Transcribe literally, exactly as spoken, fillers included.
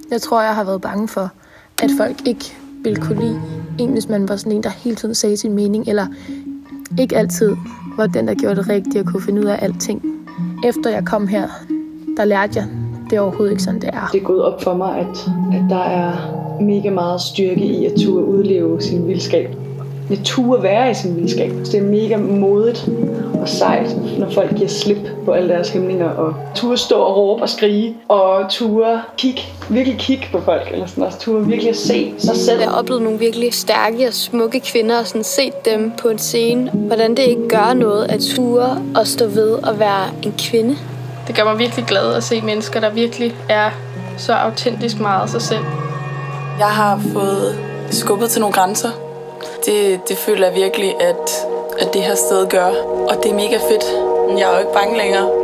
Jeg tror, jeg har været bange for, at folk ikke ville kunne lide en, hvis man var sådan en, der hele tiden sagde sin mening, eller ikke altid var den, der gjorde det rigtigt og kunne finde ud af alting. Efter jeg kom her, der lærte jeg, det er overhovedet ikke sådan, det er. Det er gået op for mig, at, at der er mega meget styrke i at turde udleve sin vildskab. At turde være i sin vildskab. Det er mega modigt og sejt, når folk giver slip på alle deres hæmninger, og turde stå og råbe og skrige, og turde kigge, virkelig kigge på folk, eller sådan også turde virkelig at se sig selv. Jeg har oplevet nogle virkelig stærke og smukke kvinder, og sådan set dem på en scene, hvordan det ikke gør noget at ture og stå ved at være en kvinde. Det gør mig virkelig glad at se mennesker, der virkelig er så autentisk meget sig selv. Jeg har fået skubbet til nogle grænser. Det, det føler jeg virkelig, at, at det her sted gør. Og det er mega fedt. Jeg er jo ikke bange længere.